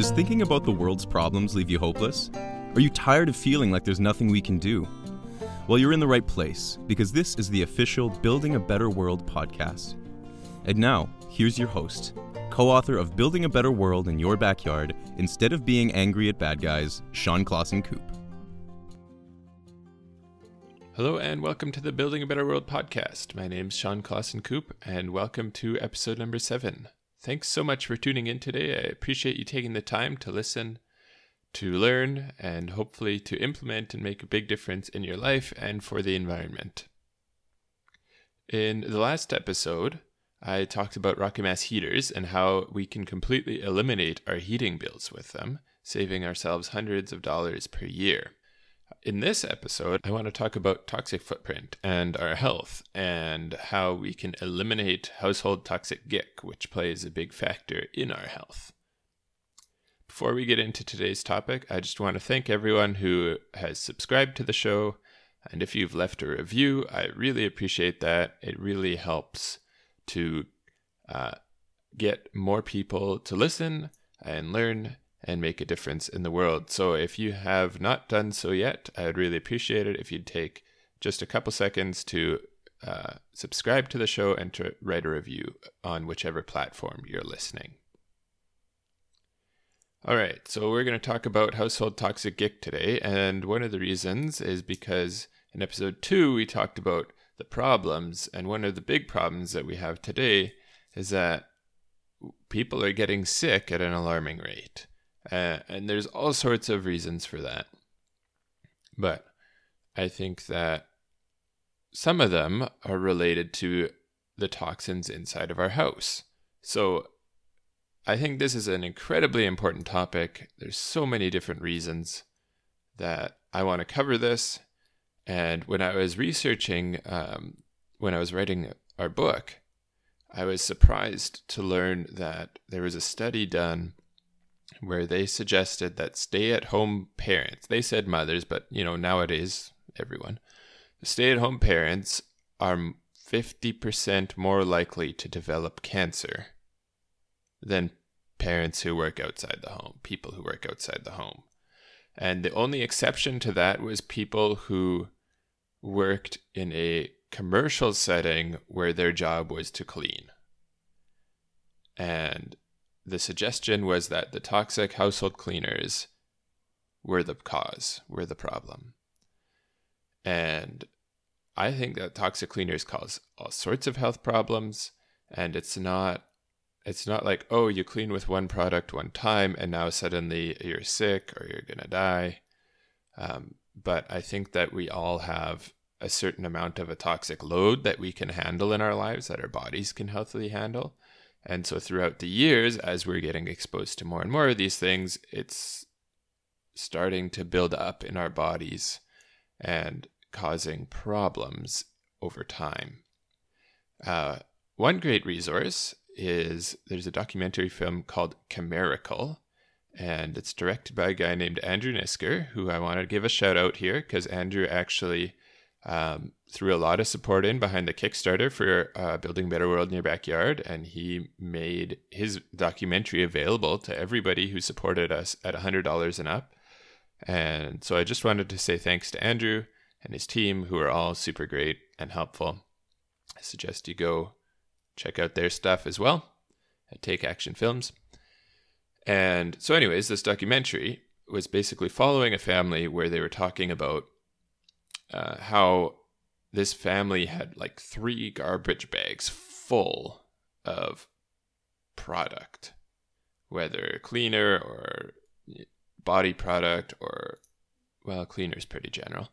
Does thinking about the world's problems leave you hopeless? Are you tired of feeling like there's nothing we can do? Well, you're in the right place, because this is the official Building a Better World podcast. And now, here's your host, co-author of Building a Better World in Your Backyard, Instead of Being Angry at Bad Guys, Sean Clausen-Coop. Hello and welcome to the Building a Better World podcast. My name's Sean Clausen-Coop and welcome to episode number 7. Thanks so much for tuning in today. I appreciate you taking the time to listen, to learn, and hopefully to implement and make a big difference in your life and for the environment. In the last episode, I talked about Rocky Mass heaters and how we can completely eliminate our heating bills with them, saving ourselves hundreds of dollars per year. In this episode, I want to talk about toxic footprint and our health and how we can eliminate household toxic GIC, which plays a big factor in our health. Before we get into today's topic, I just want to thank everyone who has subscribed to the show. And if you've left a review, I really appreciate that. It really helps to get more people to listen and learn and make a difference in the world. So if you have not done so yet, I would really appreciate it if you'd take just a couple seconds to subscribe to the show and to write a review on whichever platform you're listening. All right, so we're going to talk about household toxic GIC today, and one of the reasons is because in episode 2 we talked about the problems, and one of the big problems that we have today is that people are getting sick at an alarming rate. And there's all sorts of reasons for that. But I think that some of them are related to the toxins inside of our house. So I think this is an incredibly important topic. There's so many different reasons that I want to cover this. And when I was researching, when I was writing our book, I was surprised to learn that there was a study done where they suggested that stay-at-home parents, they said mothers, but nowadays everyone, stay-at-home parents are 50% more likely to develop cancer than parents who work outside the home, people who work outside the home. And the only exception to that was people who worked in a commercial setting where their job was to clean. And the suggestion was that the toxic household cleaners were the cause, were the problem. And I think that toxic cleaners cause all sorts of health problems, and it's not like, oh, you clean with one product one time and now suddenly you're sick or you're gonna die. But I think that we all have a certain amount of a toxic load that we can handle in our lives, that our bodies can healthily handle. And so throughout the years, as we're getting exposed to more and more of these things, it's starting to build up in our bodies and causing problems over time. One great resource is there's a documentary film called Chimerical, and it's directed by a guy named Andrew Nisker, who I want to give a shout out here because Andrew actually threw a lot of support in behind the Kickstarter for Building a Better World in Your Backyard, and he made his documentary available to everybody who supported us at $100 and up. And so I just wanted to say thanks to Andrew and his team, who are all super great and helpful. I suggest you go check out their stuff as well at Take Action Films. And so anyways, this documentary was basically following a family where they were talking about how this family had like 3 garbage bags full of product, whether cleaner or body product or, well, cleaner's pretty general.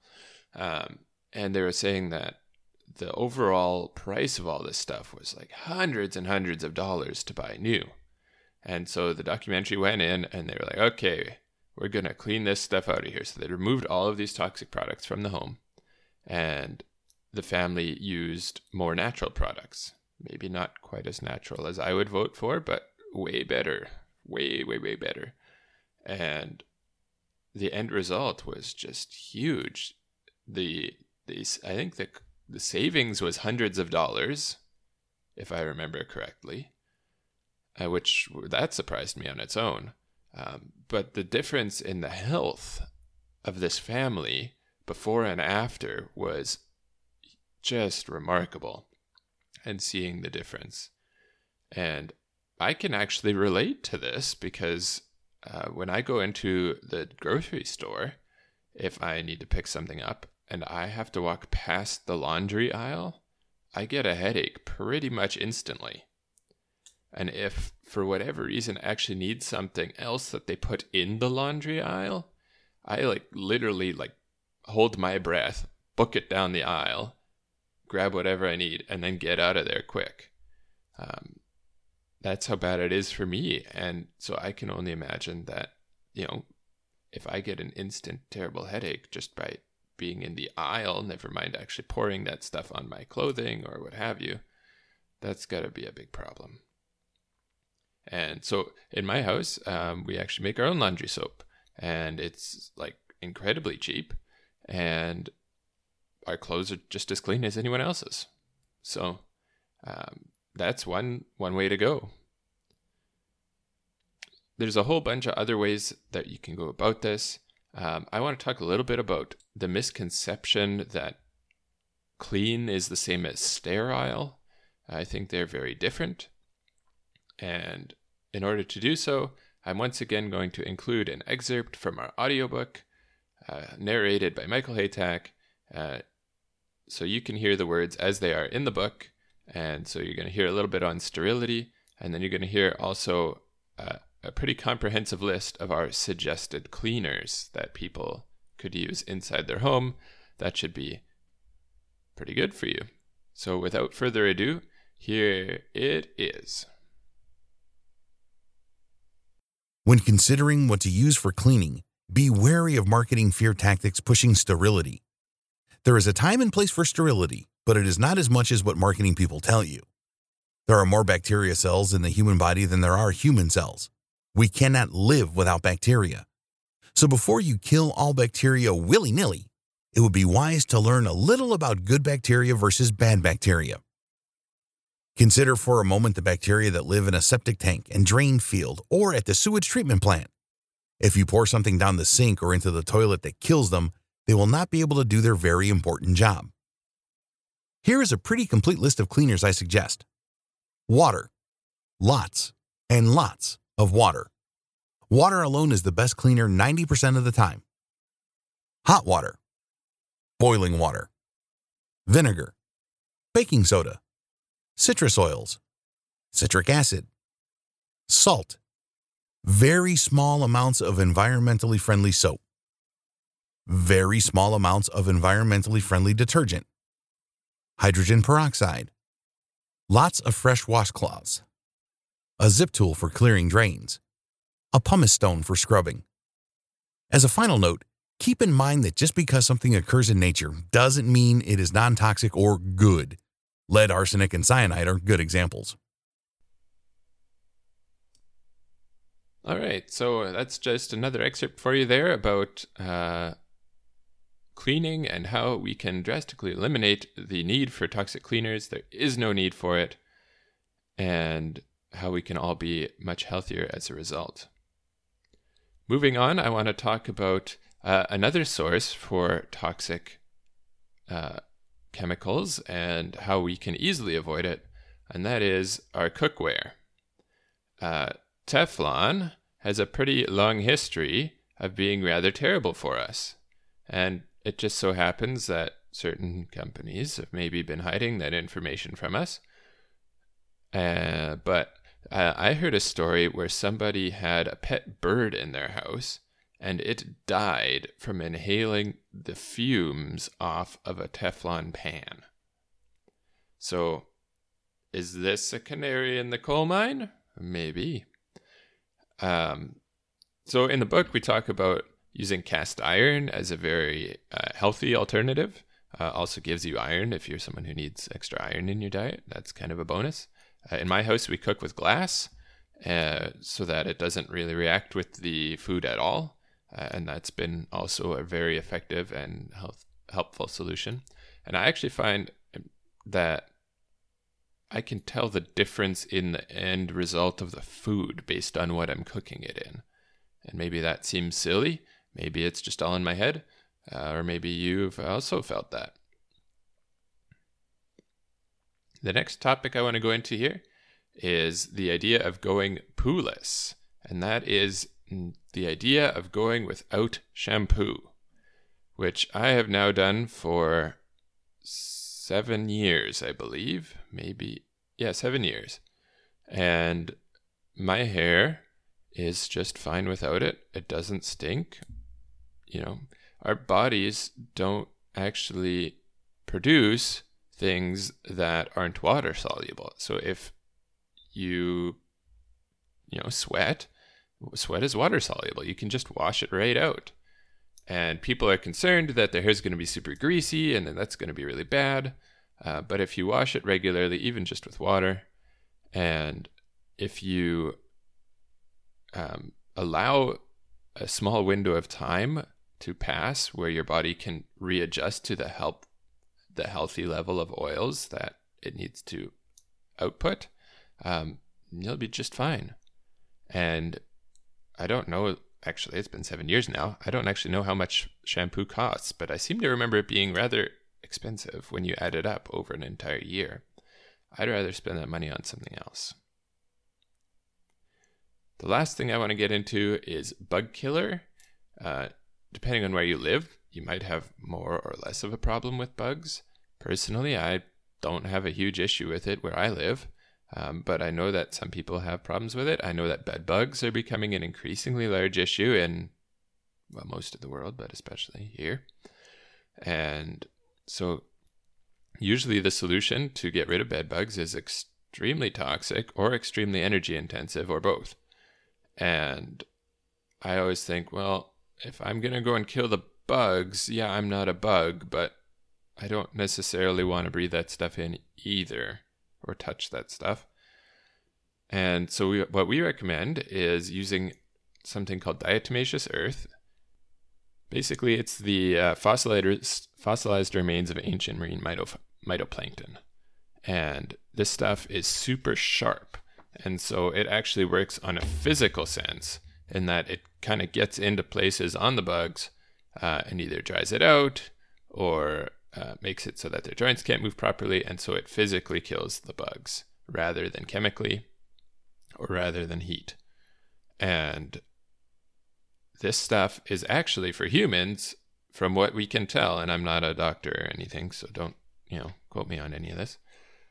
And they were saying that the overall price of all this stuff was like hundreds and hundreds of dollars to buy new. And so the documentary went in and they were like, okay, we're going to clean this stuff out of here. So they removed all of these toxic products from the home. And the family used more natural products. Maybe not quite as natural as I would vote for, but way better. Way, way, way better. And the end result was just huge. I think the savings was hundreds of dollars, if I remember correctly, which that surprised me on its own. But the difference in the health of this family before and after was just remarkable, and seeing the difference. And I can actually relate to this because when I go into the grocery store, if I need to pick something up and I have to walk past the laundry aisle, I get a headache pretty much instantly. And if for whatever reason I actually need something else that they put in the laundry aisle, I literally hold my breath, book it down the aisle, grab whatever I need, and then get out of there quick. That's how bad it is for me. And so I can only imagine that, if I get an instant terrible headache just by being in the aisle, never mind actually pouring that stuff on my clothing or what have you, that's got to be a big problem. And so in my house, we actually make our own laundry soap, and it's incredibly cheap, and our clothes are just as clean as anyone else's. So that's one way to go. There's a whole bunch of other ways that you can go about this. I want to talk a little bit about the misconception that clean is the same as sterile. I think they're very different. And in order to do so, I'm once again going to include an excerpt from our audiobook, narrated by Michael Haytack, so you can hear the words as they are in the book. And so you're going to hear a little bit on sterility, and then you're going to hear also a pretty comprehensive list of our suggested cleaners that people could use inside their home. That should be pretty good for you. So without further ado, here it is. When considering what to use for cleaning, be wary of marketing fear tactics pushing sterility. There is a time and place for sterility, but it is not as much as what marketing people tell you. There are more bacteria cells in the human body than there are human cells. We cannot live without bacteria. So before you kill all bacteria willy-nilly, it would be wise to learn a little about good bacteria versus bad bacteria. Consider for a moment the bacteria that live in a septic tank and drain field or at the sewage treatment plant. If you pour something down the sink or into the toilet that kills them, they will not be able to do their very important job. Here is a pretty complete list of cleaners I suggest. Water. Lots and lots of water. Water alone is the best cleaner 90% of the time. Hot water. Boiling water. Vinegar. Baking soda. Citrus oils. Citric acid. Salt. Very small amounts of environmentally friendly soap. Very small amounts of environmentally friendly detergent. Hydrogen peroxide. Lots of fresh washcloths. A zip tool for clearing drains. A pumice stone for scrubbing. As a final note, keep in mind that just because something occurs in nature doesn't mean it is non-toxic or good. Lead, arsenic, and cyanide are good examples. All right, so that's just another excerpt for you there about cleaning and how we can drastically eliminate the need for toxic cleaners. There is no need for it, and how we can all be much healthier as a result. Moving on, I want to talk about another source for toxic chemicals and how we can easily avoid it, and that is our cookware. Teflon has a pretty long history of being rather terrible for us, and it just so happens that certain companies have maybe been hiding that information from us. But I heard a story where somebody had a pet bird in their house, and it died from inhaling the fumes off of a Teflon pan. So, is this a canary in the coal mine? Maybe. So in the book, we talk about using cast iron as a very healthy alternative. Also gives you iron if you're someone who needs extra iron in your diet. That's kind of a bonus. In my house, we cook with glass so that it doesn't really react with the food at all. And that's been also a very effective and helpful solution. And I actually find that I can tell the difference in the end result of the food based on what I'm cooking it in. And maybe that seems silly. Maybe it's just all in my head. Or maybe you've also felt that. The next topic I want to go into here is the idea of going poo-less. And that is the idea of going without shampoo, which I have now done for 7 years, I believe. 7 years. And my hair is just fine without it. It doesn't stink. Our bodies don't actually produce things that aren't water soluble. So if you sweat is water soluble. You can just wash it right out. And people are concerned that their hair is going to be super greasy and then that's going to be really bad. But if you wash it regularly, even just with water, and if you allow a small window of time to pass where your body can readjust to the healthy level of oils that it needs to output, you'll be just fine. And I don't know, actually, it's been 7 years now. I don't actually know how much shampoo costs, but I seem to remember it being rather expensive when you add it up over an entire year. I'd rather spend that money on something else. The last thing I want to get into is bug killer. Depending on where you live, you might have more or less of a problem with bugs. Personally, I don't have a huge issue with it where I live. But I know that some people have problems with it. I know that bed bugs are becoming an increasingly large issue in most of the world, but especially here. And so usually the solution to get rid of bed bugs is extremely toxic or extremely energy intensive or both. And I always think, well, if I'm going to go and kill the bugs, yeah, I'm not a bug, but I don't necessarily want to breathe that stuff in either, or touch that stuff. And so what we recommend is using something called diatomaceous earth. Basically, it's the fossilized remains of ancient marine phytoplankton. And this stuff is super sharp. And so it actually works on a physical sense in that it kind of gets into places on the bugs and either dries it out or makes it so that their joints can't move properly, and so it physically kills the bugs rather than chemically or rather than heat. And this stuff is actually for humans, from what we can tell, and I'm not a doctor or anything, so don't quote me on any of this,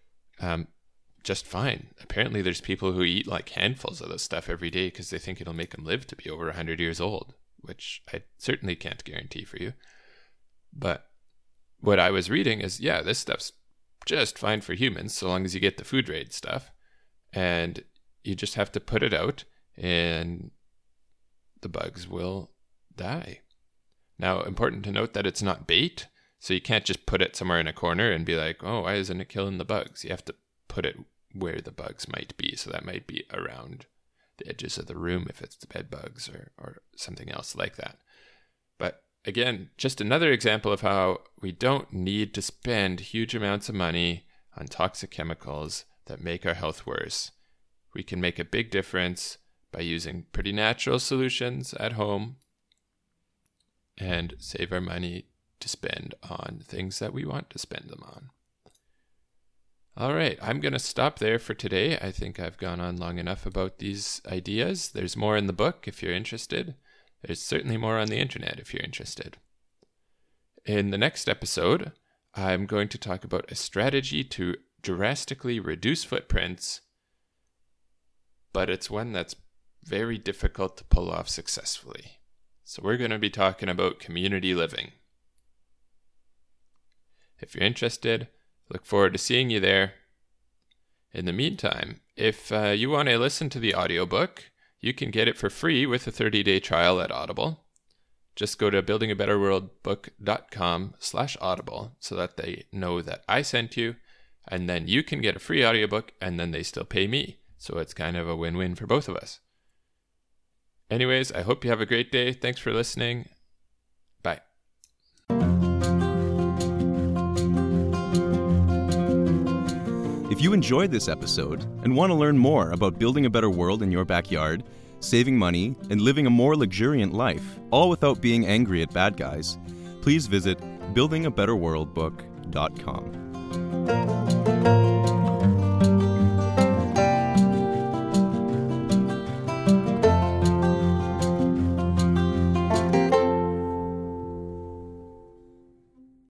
just fine. Apparently there's people who eat like handfuls of this stuff every day because they think it'll make them live to be over 100 years old, which I certainly can't guarantee for you. But what I was reading is, yeah, this stuff's just fine for humans so long as you get the food grade stuff, and you just have to put it out and the bugs will die. Now, important to note that it's not bait, so you can't just put it somewhere in a corner and be like, oh, why isn't it killing the bugs? You have to put it where the bugs might be, so that might be around the edges of the room if it's the bed bugs or something else like that. But again, just another example of how we don't need to spend huge amounts of money on toxic chemicals that make our health worse. We can make a big difference by using pretty natural solutions at home and save our money to spend on things that we want to spend them on. All right, I'm going to stop there for today. I think I've gone on long enough about these ideas. There's more in the book if you're interested. There's certainly more on the internet if you're interested. In the next episode, I'm going to talk about a strategy to drastically reduce footprints, but it's one that's very difficult to pull off successfully. So we're going to be talking about community living. If you're interested, look forward to seeing you there. In the meantime, if you want to listen to the audiobook, you can get it for free with a 30-day trial at Audible. Just go to buildingabetterworldbook.com/audible so that they know that I sent you, and then you can get a free audiobook, and then they still pay me. So it's kind of a win-win for both of us. Anyways, I hope you have a great day. Thanks for listening. Bye. If you enjoyed this episode and want to learn more about building a better world in your backyard, saving money, and living a more luxuriant life, all without being angry at bad guys, please visit buildingabetterworldbook.com.